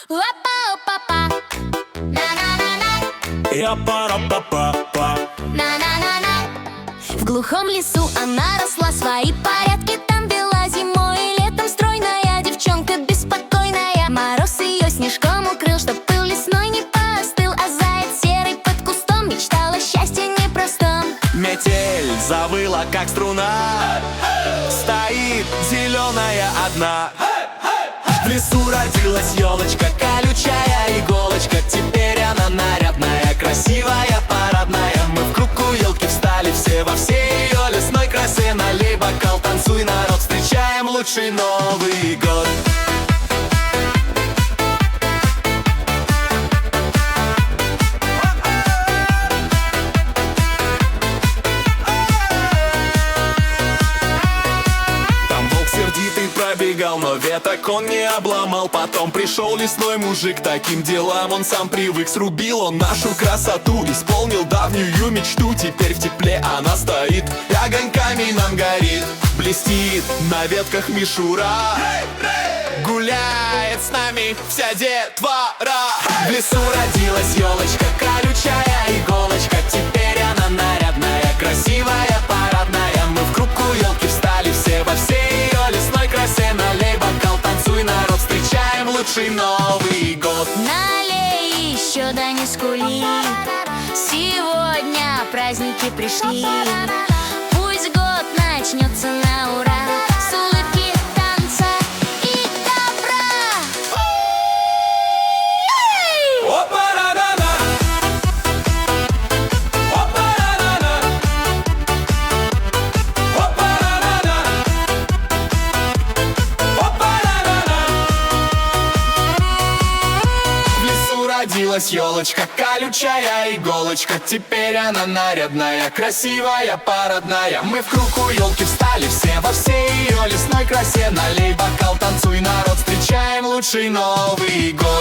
Опа-опа-па, на-на-на-на, Я-пара-па-па-па. на-на-на-на. В глухом лесу она росла, свои порядки там вела. Зимой и летом стройная девчонка беспокойная. Мороз ее снежком укрыл, чтоб пыл лесной не поостыл. А заяц серый под кустом мечтал о счастье непростом. Метель завыла, как струна, стоит зеленая одна. В лесу родилась елочка, колючая иголочка. Теперь она нарядная, красивая, парадная. Мы в круг у елки встали все, во всей ее лесной красе. Налей бокал, танцуй, народ, встречаем лучший Новый год. Сердитый пробегал, но веток он не обломал. Потом пришел лесной мужик, таким делам он сам привык. Срубил он нашу красоту, исполнил давнюю мечту. Теперь в тепле она стоит и огоньками нам горит. Блестит на ветках мишура, гуляет с нами вся детвора. В лесу родилась елочка, колючая иголочка. Теперь она нарядная, красивая, парадная. Мы в круг у елки встали все, во всей ее лесной красе. Налей бокал, танцуй, народ, встречаем лучший Новый год. Налей еще, да не скули, сегодня праздники пришли. Пусть год начнется на ура, с улыбки, танца и добра. Опа-ра-ра-ра. Опа-ра-ра-ра. Опа-ра-ра-ра. Опа-ра-ра-ра. В лесу родилась елочка, колючая иголочка. Теперь она нарядная, красивая, парадная. Мы в круг у елки встали все, во всей ее лесной красе. Налей бокал, танцуй, народ, встречаем лучший Новый год.